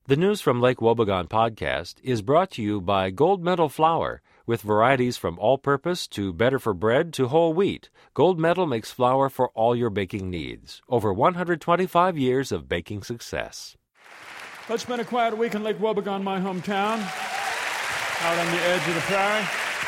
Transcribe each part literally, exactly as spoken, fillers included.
The News from Lake Wobegon podcast is brought to you by Gold Medal Flour. With varieties from all-purpose to better for bread to whole wheat, Gold Medal makes flour for all your baking needs. Over one hundred twenty-five years of baking success. Let's spend a quiet week in Lake Wobegon, my hometown, out on the edge of the prairie.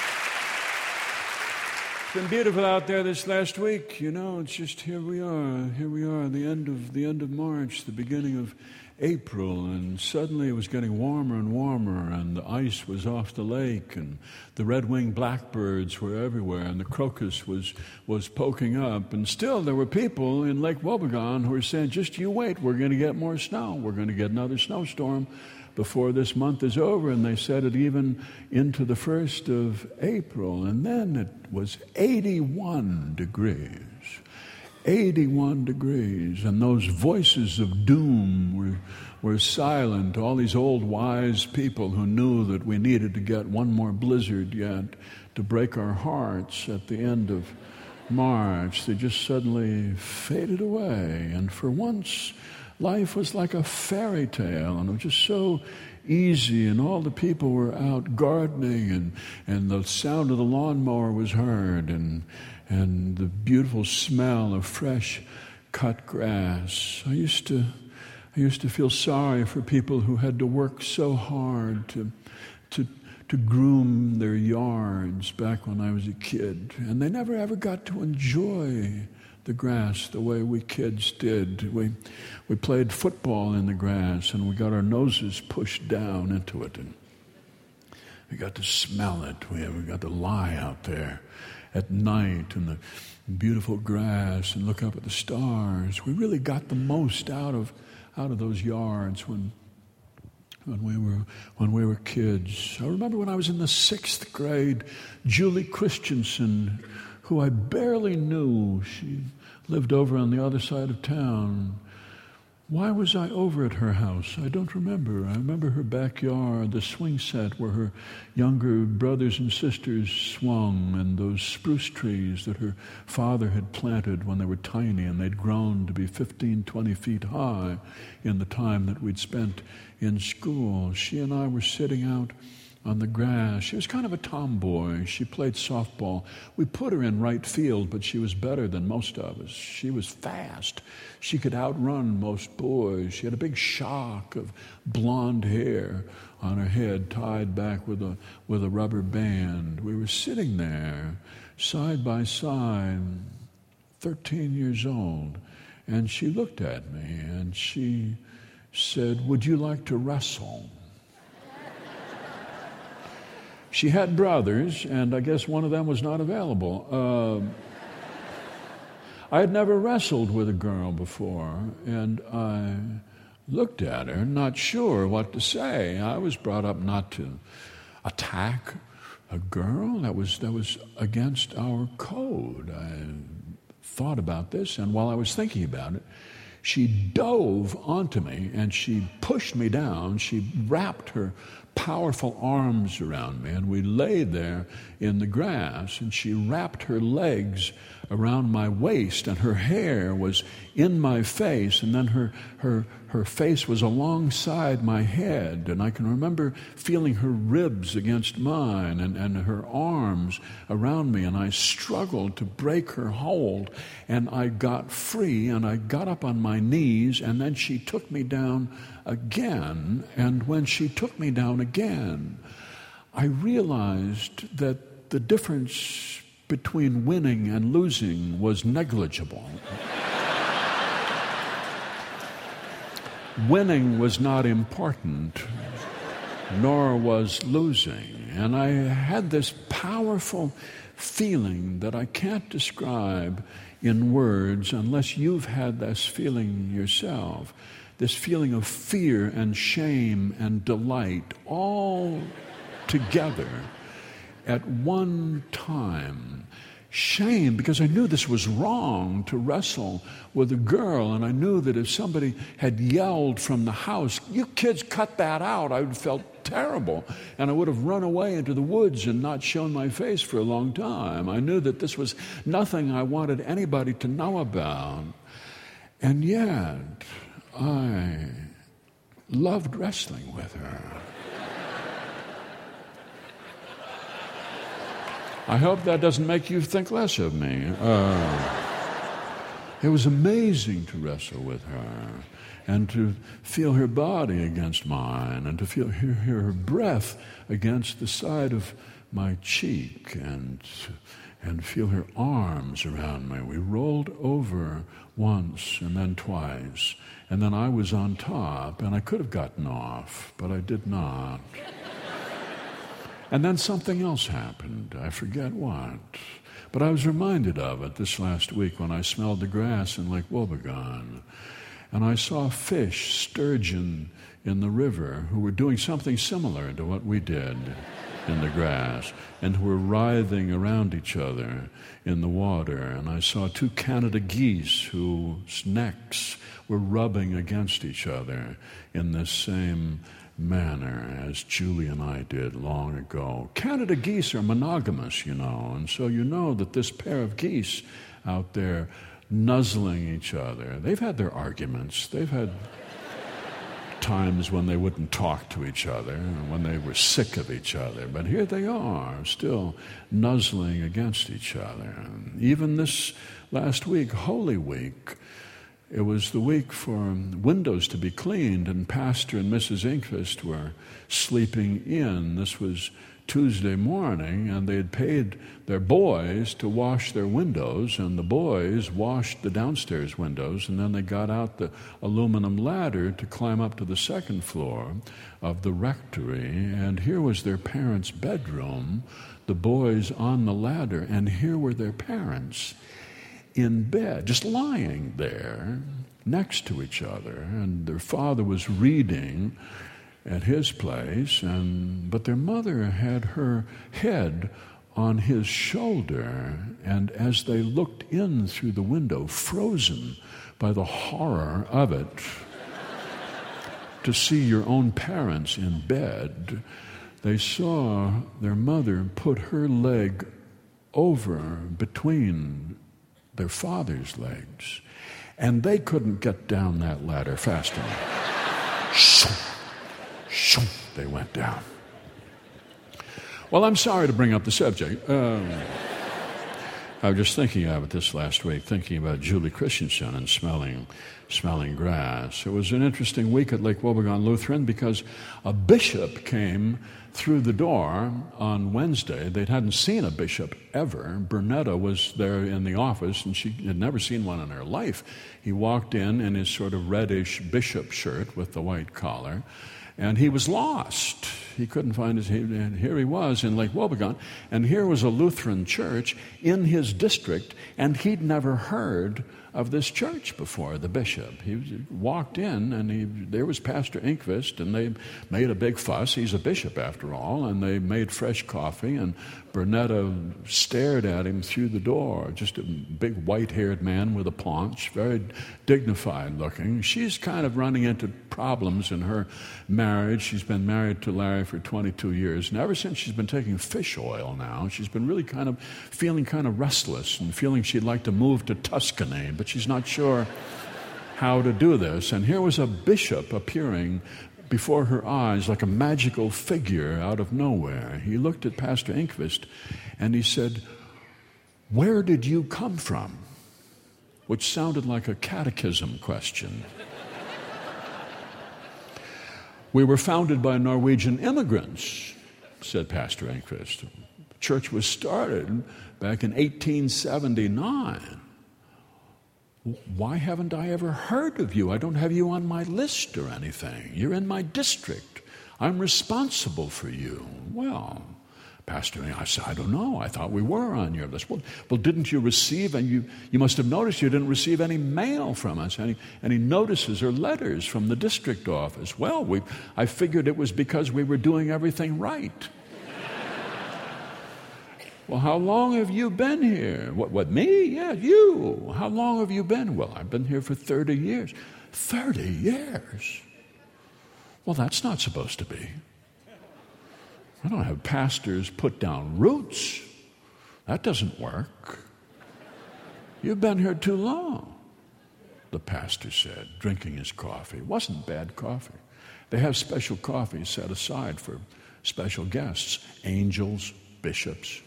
It's been beautiful out there this last week. You know, it's just here we are. Here we are, the end of the end of March, the beginning of April, and suddenly it was getting warmer and warmer, and the ice was off the lake, and the red-winged blackbirds were everywhere, and the crocus was was poking up, and still there were people in Lake Wobegon who were saying, just you wait, we're going to get more snow. We're going to get another snowstorm before this month is over, and they said it even into the first of April, and then it was eighty-one degrees. eighty-one degrees, and those voices of doom were, were silent. All these old wise people who knew that we needed to get one more blizzard yet to break our hearts at the end of March, they just suddenly faded away. And for once, life was like a fairy tale, and it was just so easy, and all the people were out gardening, and, and the sound of the lawnmower was heard, and and the beautiful smell of fresh cut grass. I used to I used to feel sorry for people who had to work so hard to to to groom their yards back when I was a kid, and they never ever got to enjoy the grass the way we kids did. We we played football in the grass, and we got our noses pushed down into it, and we got to smell it. We, we got to lie out there at night in the beautiful grass and look up at the stars. We really got the most out of out of those yards when when we were when we were kids. I remember when I was in the sixth grade, Julie Christensen, who I barely knew, she lived over on the other side of town. Why was I over at her house? I don't remember. I remember her backyard, the swing set where her younger brothers and sisters swung, and those spruce trees that her father had planted when they were tiny, and they'd grown to be fifteen, twenty feet high in the time that we'd spent in school. She and I were sitting out on the grass. She was kind of a tomboy. She played softball. We put her in right field, but she was better than most of us. She was fast. She could outrun most boys. She had a big shock of blonde hair on her head tied back with a with a rubber band. We were sitting there side by side, thirteen years old, and she looked at me and she said, "Would you like to wrestle?" She had brothers, and I guess one of them was not available. Uh, I had never wrestled with a girl before, and I looked at her, not sure what to say. I was brought up not to attack a girl. That was that was against our code. I thought about this, and while I was thinking about it, she dove onto me, and she pushed me down. She wrapped her powerful arms around me, and we lay there in the grass, and she wrapped her legs around my waist, and her hair was in my face, and then her her her face was alongside my head, and I can remember feeling her ribs against mine, and, and her arms around me, and I struggled to break her hold, and I got free, and I got up on my knees, and then she took me down again, and when she took me down again, I realized that the difference between winning and losing was negligible. Winning was not important, nor was losing. And I had this powerful feeling that I can't describe in words unless you've had this feeling yourself. This feeling of fear and shame and delight all together at one time. Shame, because I knew this was wrong to wrestle with a girl, and I knew that if somebody had yelled from the house, "You kids cut that out," I would have felt terrible, and I would have run away into the woods and not shown my face for a long time. I knew that this was nothing I wanted anybody to know about. And yet, I loved wrestling with her. I hope that doesn't make you think less of me. Uh, it was amazing to wrestle with her and to feel her body against mine and to feel hear, hear her breath against the side of my cheek and and feel her arms around me. We rolled over once and then twice, and then I was on top, and I could have gotten off, but I did not. And then something else happened. I forget what. But I was reminded of it this last week when I smelled the grass in Lake Wobegon. And I saw fish, sturgeon, in the river who were doing something similar to what we did in the grass and who were writhing around each other in the water. And I saw two Canada geese whose necks were rubbing against each other in this same manner as Julie and I did long ago. Canada geese are monogamous, you know, and so you know that this pair of geese out there nuzzling each other, they've had their arguments, they've had times when they wouldn't talk to each other and when they were sick of each other, but here they are still nuzzling against each other. And even this last week, Holy Week, it was the week for windows to be cleaned, and Pastor and Missus Inkvist were sleeping in. This was Tuesday morning, and they had paid their boys to wash their windows, and the boys washed the downstairs windows, and then they got out the aluminum ladder to climb up to the second floor of the rectory, and here was their parents' bedroom, the boys on the ladder, and here were their parents in bed, just lying there next to each other, and their father was reading at his place, and but their mother had her head on his shoulder, and as they looked in through the window, frozen by the horror of it, to see your own parents in bed, they saw their mother put her leg over between their father's legs, and they couldn't get down that ladder fast enough. Shoo, shoo, they went down. Well, I'm sorry to bring up the subject. Um, I was just thinking of it this last week, thinking about Julie Christensen and smelling, smelling grass. It was an interesting week at Lake Wobegon Lutheran because a bishop came through the door on Wednesday. They hadn't seen a bishop ever. Bernetta was there in the office, and she had never seen one in her life. He walked in in his sort of reddish bishop shirt with the white collar, and he was lost. He couldn't find his, and here he was in Lake Wobegon, and here was a Lutheran church in his district, and he'd never heard of this church before, the bishop. He walked in, and he, there was Pastor Inkvist, and they made a big fuss. He's a bishop, after all, and they made fresh coffee, and Bernetta stared at him through the door, just a big white-haired man with a paunch, very dignified looking. She's kind of running into problems in her marriage. She's been married to Larry for twenty-two years, and ever since she's been taking fish oil now, she's been really kind of feeling kind of restless and feeling she'd like to move to Tuscany, but she's not sure how to do this. And here was a bishop appearing before her eyes like a magical figure out of nowhere. He looked at Pastor Inkvist and he said, "Where did you come from?" Which sounded like a catechism question. "We were founded by Norwegian immigrants," said Pastor Inkvist. The church was started back in eighteen seventy-nine. "Why haven't I ever heard of you? I don't have you on my list or anything. You're in my district. I'm responsible for you." "Well," Pastor, I said, "I don't know. I thought we were on your list." Well, well didn't you receive, and you, you must have noticed you didn't receive any mail from us, any, any notices or letters from the district office. "Well, we, I figured it was because we were doing everything right." "Well, how long have you been here?" What, what, me? Yeah, you. "How long have you been?" "Well, I've been here for thirty years. thirty years? Well, that's not supposed to be. I don't have pastors put down roots. That doesn't work. You've been here too long," the pastor said, drinking his coffee. It wasn't bad coffee. They have special coffee set aside for special guests, angels, bishops.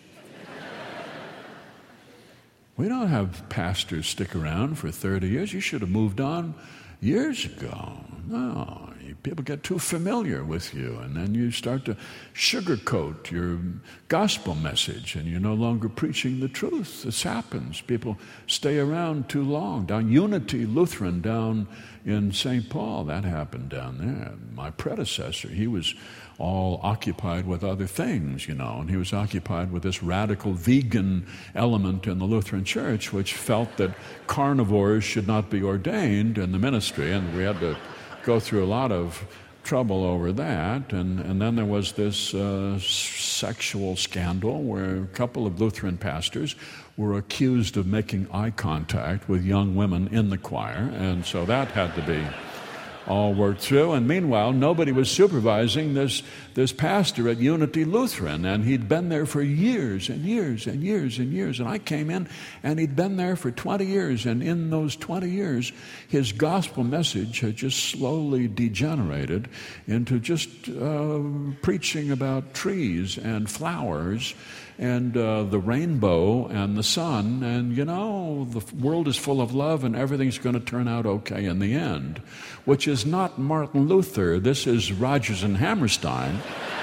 We don't have pastors stick around for thirty years. You should have moved on years ago. No, people get too familiar with you, and then you start to sugarcoat your gospel message, and you're no longer preaching the truth. This happens. People stay around too long. Down Unity Lutheran down in Saint Paul, that happened down there. My predecessor, he was all occupied with other things, you know, and he was occupied with this radical vegan element in the Lutheran Church, which felt that carnivores should not be ordained in the ministry, and we had to go through a lot of trouble over that. And, and then there was this uh, sexual scandal where a couple of Lutheran pastors were accused of making eye contact with young women in the choir, and so that had to be all worked through. And meanwhile, nobody was supervising this, this pastor at Unity Lutheran, and he'd been there for years and years and years and years. And I came in, and he'd been there for twenty years, and in those twenty years, his gospel message had just slowly degenerated into just uh, preaching about trees and flowers and uh, the rainbow and the sun, and, you know, the world is full of love and everything's going to turn out okay in the end, which is not Martin Luther. This is Rodgers and Hammerstein.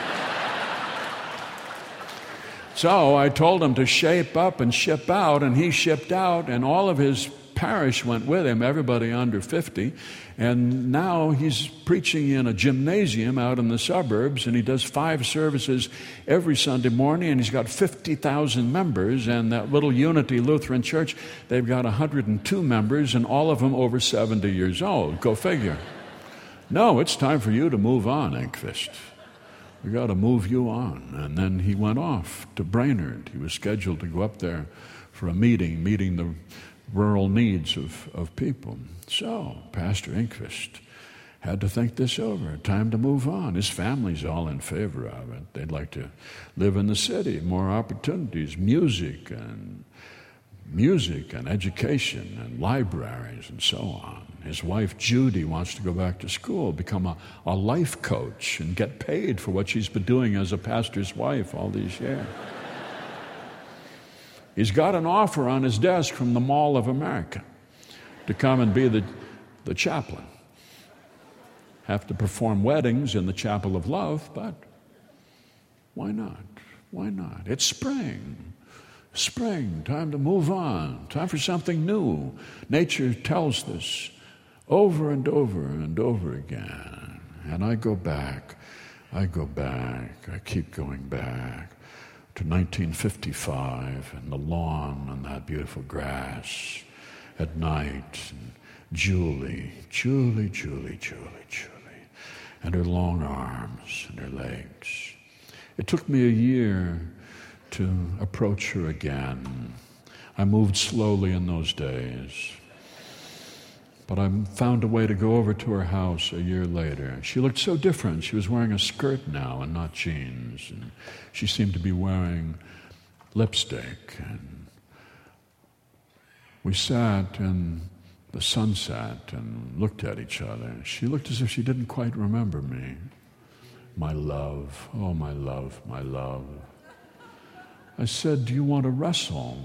So I told him to shape up and ship out, and he shipped out, and all of his parish went with him, everybody under fifty, and now he's preaching in a gymnasium out in the suburbs, and he does five services every Sunday morning, and he's got fifty thousand members, and that little Unity Lutheran Church, they've got one hundred two members, and all of them over seventy years old. Go figure. No, it's time for you to move on, Engqvist. We got to move you on. And then he went off to Brainerd. He was scheduled to go up there for a meeting, meeting the rural needs of, of people. So, Pastor Engqvist had to think this over. Time to move on. His family's all in favor of it. They'd like to live in the city, more opportunities, music and music and education and libraries and so on. His wife, Judy, wants to go back to school, become a, a life coach and get paid for what she's been doing as a pastor's wife all these years. He's got an offer on his desk from the Mall of America to come and be the, the chaplain. Have to perform weddings in the Chapel of Love, but why not? Why not? It's spring. Spring, time to move on, time for something new. Nature tells this over and over and over again. And I go back, I go back, I keep going back to nineteen fifty-five and the lawn and that beautiful grass at night. And Julie, Julie, Julie, Julie, Julie, and her long arms and her legs. It took me a year to approach her again. I moved slowly in those days. But I found a way to go over to her house a year later. She looked so different. She was wearing a skirt now and not jeans. And she seemed to be wearing lipstick. And we sat in the sunset and looked at each other. She looked as if she didn't quite remember me. My love, oh my love, my love. I said, do you want to wrestle?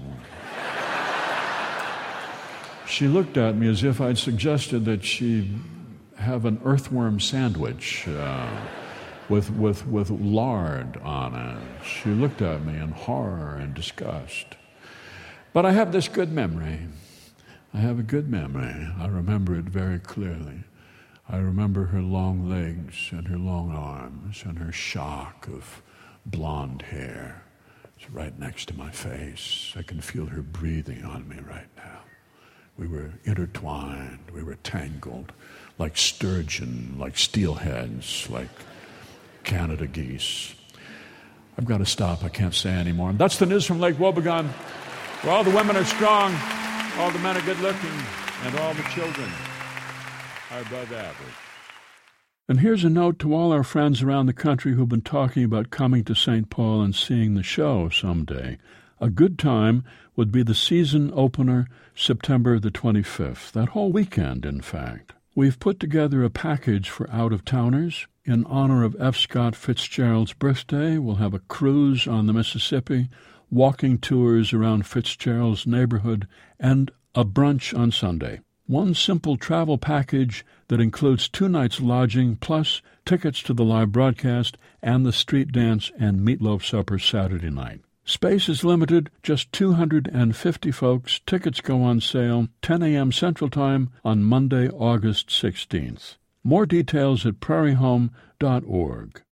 She looked at me as if I'd suggested that she have an earthworm sandwich uh, with, with, with lard on it. She looked at me in horror and disgust. But I have this good memory. I have a good memory. I remember it very clearly. I remember her long legs and her long arms and her shock of blonde hair. It's right next to my face. I can feel her breathing on me right now. We were intertwined. We were tangled like sturgeon, like steelheads, like Canada geese. I've got to stop. I can't say anymore. That's the news from Lake Wobegon, where all the women are strong, all the men are good looking, and all the children are above average. And here's a note to all our friends around the country who've been talking about coming to Saint Paul and seeing the show someday. A good time would be the season opener, September the twenty-fifth, that whole weekend, in fact. We've put together a package for out-of-towners. In honor of F. Scott Fitzgerald's birthday, we'll have a cruise on the Mississippi, walking tours around Fitzgerald's neighborhood, and a brunch on Sunday. One simple travel package that includes two nights lodging plus tickets to the live broadcast and the street dance and meatloaf supper Saturday night. Space is limited, just two hundred fifty folks. Tickets go on sale ten a.m. Central Time on Monday, August sixteenth. More details at prairie home dot org.